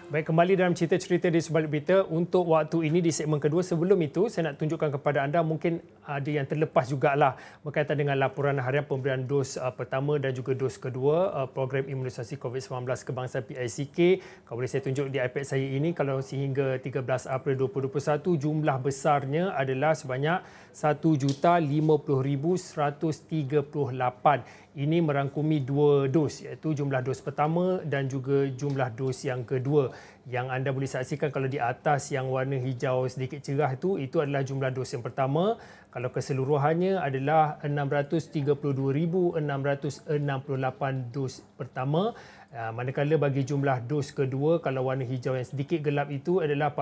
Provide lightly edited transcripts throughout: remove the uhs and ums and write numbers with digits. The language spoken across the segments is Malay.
Baik, kembali dalam cerita-cerita di sebalik berita untuk waktu ini di segmen kedua. Sebelum itu, saya nak tunjukkan kepada anda mungkin ada yang terlepas jugalah berkaitan dengan laporan harian pemberian dos pertama dan juga dos kedua program imunisasi COVID-19 kebangsaan PICK. Kalau boleh saya tunjuk di iPad saya ini, kalau sehingga 13 April 2021, jumlah besarnya adalah sebanyak 1,50,138. Ini merangkumi dua dos, iaitu jumlah dos pertama dan juga jumlah dos yang kedua. Yang anda boleh saksikan kalau di atas yang warna hijau sedikit cerah itu adalah jumlah dos yang pertama. Kalau keseluruhannya adalah 632,668 dos pertama. Manakala bagi jumlah dos kedua, kalau warna hijau yang sedikit gelap itu adalah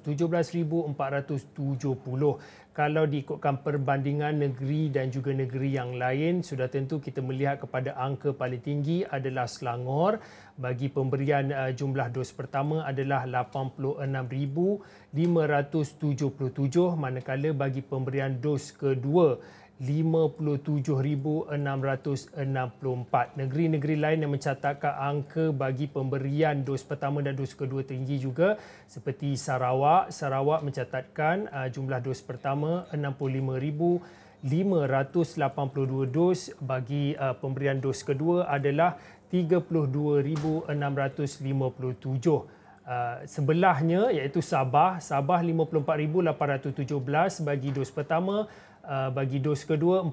417,470. Kalau diikutkan perbandingan negeri dan juga negeri yang lain, sudah tentu kita melihat kepada angka paling tinggi adalah Selangor. Bagi pemberian jumlah dos pertama adalah 86,577, manakala bagi pemberian dos kedua 57,664. Negeri-negeri lain yang mencatatkan angka bagi pemberian dos pertama dan dos kedua tinggi juga seperti Sarawak. Sarawak mencatatkan jumlah dos pertama 65,582 dos. Bagi pemberian dos kedua adalah 32,657. Sebelahnya iaitu Sabah 54,817 bagi dos pertama. Bagi dos kedua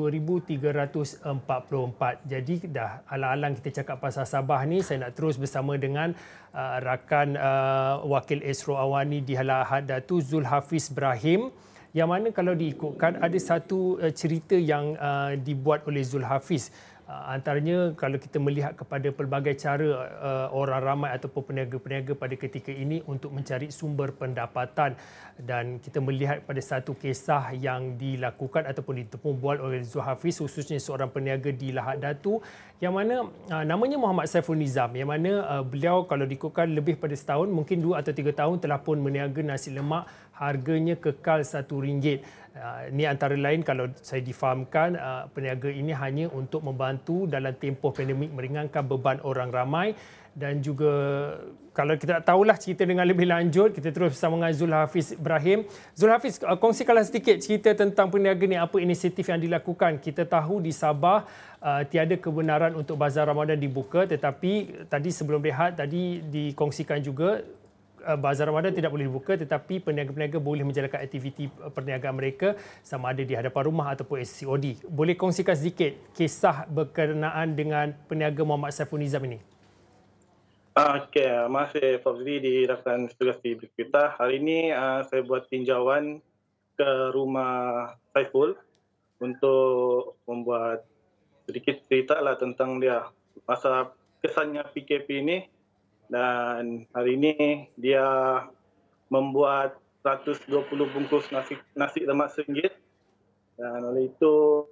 42,344. Jadi dah alang-alang kita cakap pasal Sabah ni, saya nak terus bersama dengan rakan wakil Esro Awani di Hala Ahad Datu, Zulhafiz Brahim, yang mana kalau diikutkan ada satu cerita yang dibuat oleh Zulhafiz. Antaranya kalau kita melihat kepada pelbagai cara orang ramai ataupun peniaga-peniaga pada ketika ini untuk mencari sumber pendapatan, dan kita melihat pada satu kisah yang dilakukan ataupun ditepung bual oleh Zulhafiz, khususnya seorang peniaga di Lahad Datu yang mana namanya Muhammad Saiful Nizam, yang mana beliau kalau diikutkan lebih pada setahun, mungkin 2 atau 3 tahun telah pun meniaga nasi lemak harganya kekal RM1. Ini antara lain kalau saya difahamkan peniaga ini hanya untuk membantu dalam tempoh pandemik meringankan beban orang ramai. Dan juga kalau kita tak tahulah cerita dengan lebih lanjut, kita terus bersama dengan Zulhafiz Ibrahim. Zulhafiz, kongsikanlah sedikit cerita tentang peniaga ni, apa inisiatif yang dilakukan. Kita tahu di Sabah tiada kebenaran untuk bazar Ramadan dibuka, tetapi tadi sebelum rehat tadi dikongsikan juga bazar Ramadan tidak boleh dibuka, tetapi peniaga-peniaga boleh menjalankan aktiviti perniagaan mereka sama ada di hadapan rumah ataupun SCOD. Boleh kongsikan sedikit kisah berkenaan dengan peniaga Muhammad Saiful Nizam ini? Okey, masih Fauzi di rakan tugas di kita. Hari ini saya buat tinjauan ke rumah Saiful untuk membuat sedikit cerita lah tentang dia masa kesannya PKP ini. Dan hari ini dia membuat 120 bungkus nasi lemak RM1. Dan oleh itu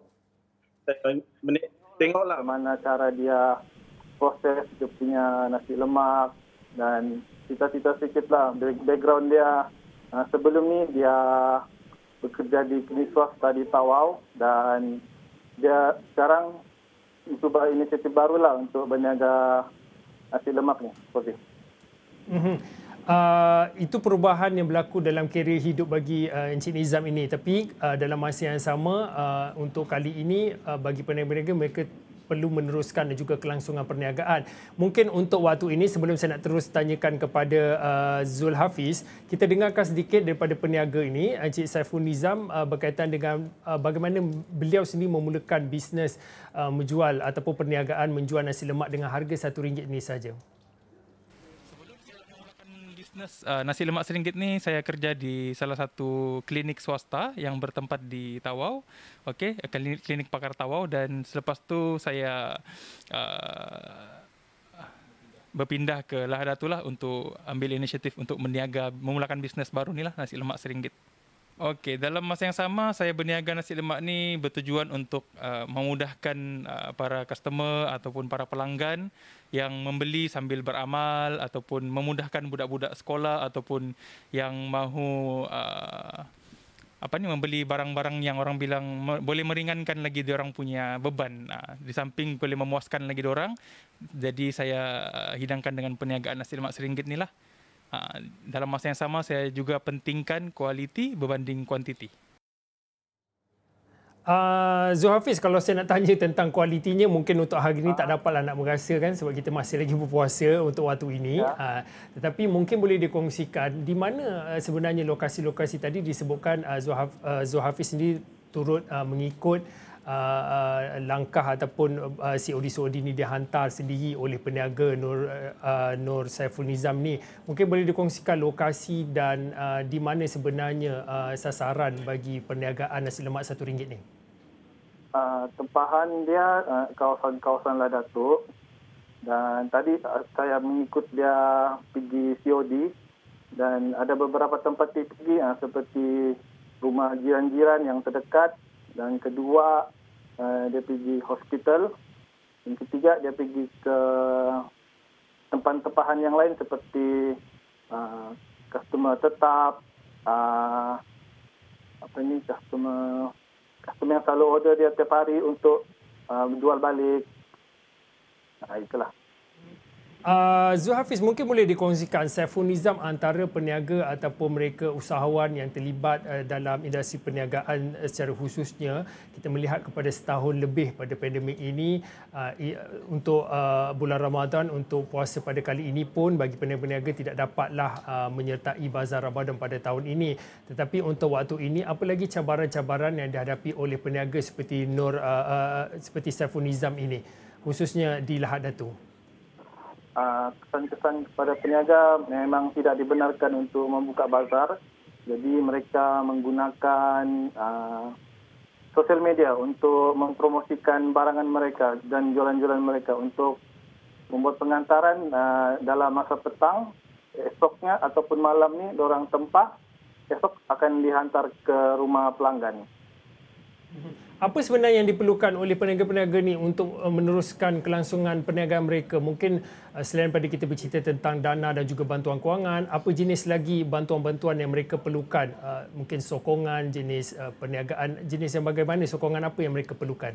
saya tengoklah mana cara dia proses dia punya nasi lemak, dan cerita-cerita sedikitlah background dia. Sebelum ni dia bekerja di klinik swasta di Tawau, dan dia sekarang cuba inisiatif barulah untuk berniaga nasi lemak ni. Itu perubahan yang berlaku dalam kerjaya hidup bagi Encik Nizam ini. Tapi dalam masa yang sama, untuk kali ini bagi peniaga-peniaga, mereka perlu meneruskan dan juga kelangsungan perniagaan. Mungkin untuk waktu ini, sebelum saya nak terus tanyakan kepada Zulhafiz, kita dengarkan sedikit daripada peniaga ini, Encik Saiful Nizam, berkaitan dengan bagaimana beliau sendiri memulakan bisnes menjual ataupun perniagaan menjual nasi lemak dengan harga RM1 ini saja. Bisnes nasi lemak RM1 ni saya kerja di salah satu klinik swasta yang bertempat di Tawau. Okey, klinik pakar Tawau, dan selepas tu saya berpindah ke Lahad Datu lah untuk ambil inisiatif untuk memulakan bisnes baru ni lah, nasi lemak RM1. Okey, dalam masa yang sama saya berniaga nasi lemak ni bertujuan untuk memudahkan para customer ataupun para pelanggan yang membeli sambil beramal, ataupun memudahkan budak-budak sekolah ataupun yang mahu membeli barang-barang yang orang bilang boleh meringankan lagi diorang punya beban. Di samping boleh memuaskan lagi diorang, jadi saya hidangkan dengan perniagaan nasi lemak RM1 ni lah. Dalam masa yang sama saya juga pentingkan kualiti berbanding kuantiti. Zulhafiz, kalau saya nak tanya tentang kualitinya, mungkin untuk hari ini tak dapatlah nak merasa kan, sebab kita masih lagi berpuasa untuk waktu ini. Tetapi mungkin boleh dikongsikan di mana sebenarnya lokasi-lokasi tadi disebutkan Zulhafiz sendiri turut mengikut langkah ataupun COD-COD ini dihantar sendiri oleh peniaga Nur Saiful Nizam ni. Mungkin boleh dikongsikan lokasi dan di mana sebenarnya sasaran bagi perniagaan nasi lemak RM1 ni? Tempahan dia kawasan-kawasan Ladatuk, dan tadi saya mengikut dia pergi COD, dan ada beberapa tempat dia pergi seperti rumah jiran-jiran yang terdekat, dan kedua dia pergi hospital, dan ketiga dia pergi ke tempat tempahan yang lain seperti customer tetap, customer yang selalu order dia tiap hari untuk jual balik. Itulah. Zulhafiz, mungkin boleh dikongsikan Saiful Nizam antara peniaga ataupun mereka usahawan yang terlibat dalam industri perniagaan secara khususnya. Kita melihat kepada setahun lebih pada pandemik ini, untuk bulan Ramadan, untuk puasa pada kali ini pun bagi peniaga-peniaga tidak dapatlah menyertai bazar Ramadan pada tahun ini. Tetapi untuk waktu ini, apa lagi cabaran-cabaran yang dihadapi oleh peniaga seperti seperti Saiful Nizam ini, khususnya di Lahad Datu? Kesan-kesan kepada peniaga memang tidak dibenarkan untuk membuka bazar. Jadi mereka menggunakan sosial media untuk mempromosikan barangan mereka dan jualan-jualan mereka untuk membuat pengantaran dalam masa petang. Esoknya ataupun malam ni diorang tempah, esok akan dihantar ke rumah pelanggan. Apa sebenarnya yang diperlukan oleh peniaga-peniaga ni untuk meneruskan kelangsungan perniagaan mereka? Mungkin selain pada kita bercerita tentang dana dan juga bantuan kewangan, apa jenis lagi bantuan-bantuan yang mereka perlukan? Mungkin sokongan, jenis perniagaan, jenis yang bagaimana, sokongan apa yang mereka perlukan?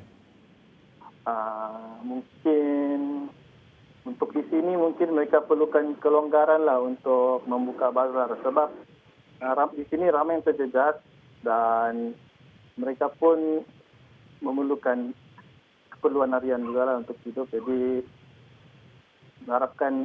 Mungkin untuk di sini mungkin mereka perlukan kelonggaran lah untuk membuka bazar, sebab di sini ramai yang terjejas dan mereka pun memerlukan keperluan harian juga lah untuk hidup. Jadi harapkan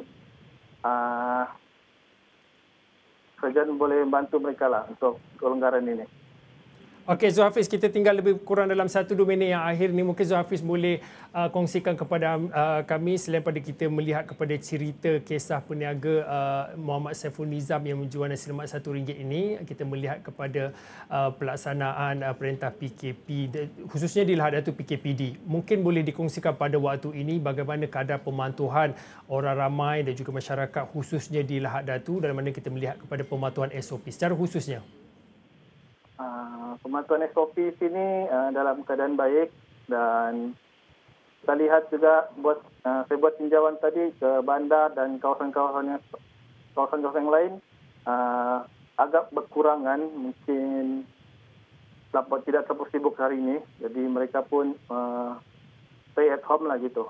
kerajaan boleh membantu mereka lah untuk kelonggaran ini. Okey Zulhafiz, kita tinggal lebih kurang dalam 1-2 minit yang akhir ni. Mungkin Zulhafiz boleh kongsikan kepada kami, selain pada kita melihat kepada cerita kisah peniaga Muhammad Saiful Nizam yang menjual nasi lemak RM1 ini, kita melihat kepada pelaksanaan perintah PKP, khususnya di Lahad Datu PKPD. Mungkin boleh dikongsikan pada waktu ini bagaimana kadar pemantauan orang ramai dan juga masyarakat khususnya di Lahad Datu, dalam mana kita melihat kepada pemantauan SOP secara khususnya. Pemantauan SOP sini dalam keadaan baik, dan kita lihat juga saya buat tinjauan tadi ke bandar dan kawasan-kawasan yang lain, agak berkurangan, mungkin tidak terlalu sibuk hari ini, jadi mereka pun stay at home lah gitu.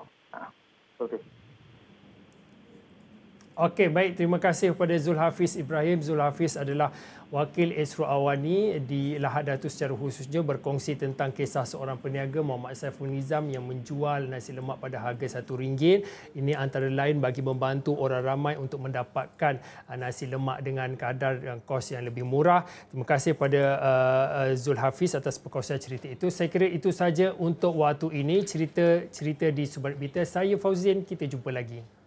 Okey, baik. Terima kasih kepada Zulhafiz Ibrahim. Zulhafiz adalah Wakil Esro Awani di Lahad Datu secara khususnya, berkongsi tentang kisah seorang peniaga Muhammad Saiful Nizam yang menjual nasi lemak pada harga RM1. Ini antara lain bagi membantu orang ramai untuk mendapatkan nasi lemak dengan kadar dan kos yang lebih murah. Terima kasih kepada Zulhafiz atas perkongsian cerita itu. Saya kira itu saja untuk waktu ini, cerita di Subarit Berita. Saya Fauzin, kita jumpa lagi.